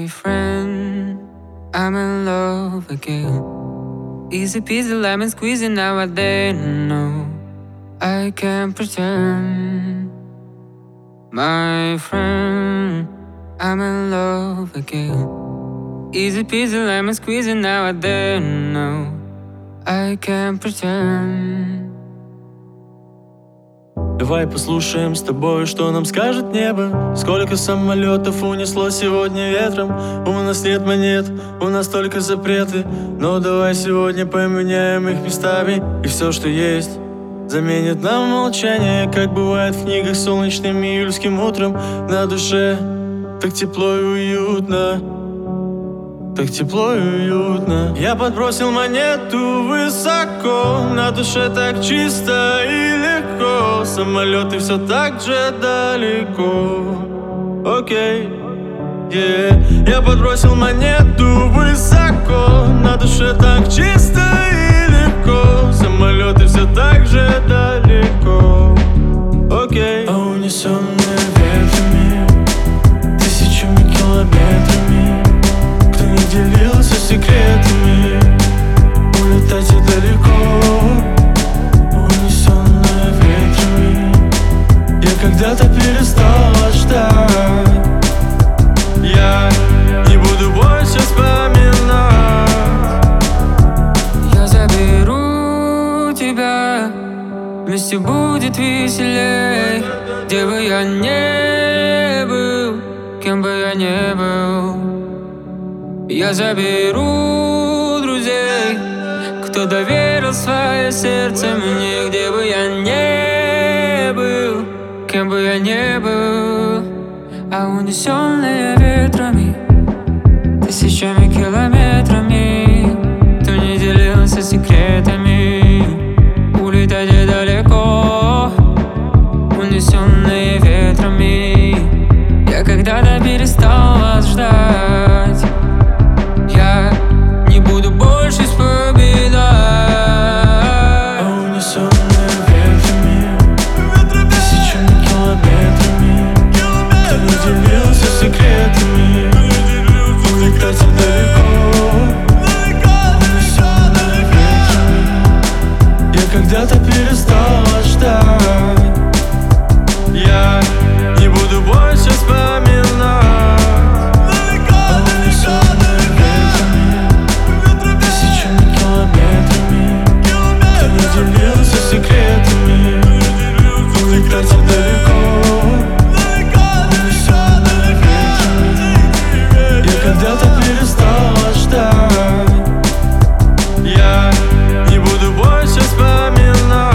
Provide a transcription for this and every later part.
friend, I'm in love again. Easy peasy lemon squeezy nowadays. No, I can't pretend. My friend, I'm in love again. Easy peasy lemon squeezy nowadays. No, I can't pretend. Давай послушаем с тобой, что нам скажет небо. Сколько самолетов унесло сегодня ветром. У нас нет монет, у нас только запреты. Но давай сегодня поменяем их местами. И все, что есть, заменит нам молчание. Как бывает в книгах солнечным июльским утром. На душе так тепло и уютно, так тепло и уютно. Я подбросил монету высоко, на душе так чисто и легко. Самолеты все так же далеко. Окей, Я подбросил монету высоко, на душе так чисто и легко. Самолеты все так же далеко. Окей. А унесенные ветрами, тысячами километрами, кто не делился секретами, улетайте далеко. Унесенная ветрами, я когда-то перестала ждать. Я не буду больше вспоминать. Я заберу тебя, вместе будет веселей. Где бы я не был, кем бы я не был, я заберу друзей, кто доверил свое сердце мне. Где бы я не был, кем бы я не был, а унесенные ветрами, тысячами километрами, кто не делился секретами, улетайте далеко. Унесенные ветрами, я когда-то перестал вас ждать. Я не буду больше вспоминать. А унесенные ветрами, тысячами километрами, кто не делился секретами, улетайте далеко. Унесенные ветрами, я когда-то перестала ждать. Я не буду больше вспоминать. А унесенные ветрами, тысячами километрами, кто не делился секретами, улетайте далеко. Унесенные ветрами, я когда-то перестала ждать. Я не буду больше вспоминать.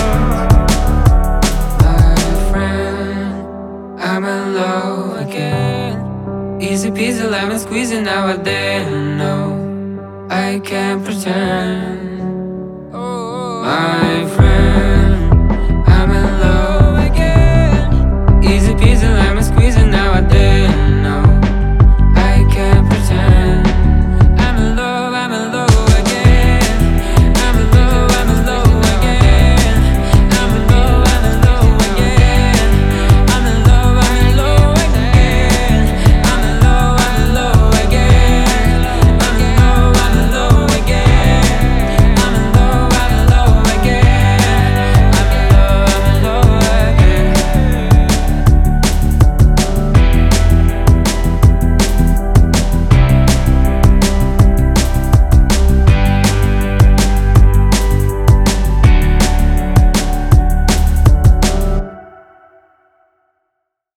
I'm in love again. Easy peasy lemon squeezy nowadays. No, I can't pretend. My friend, I'm in love again. Easy peasy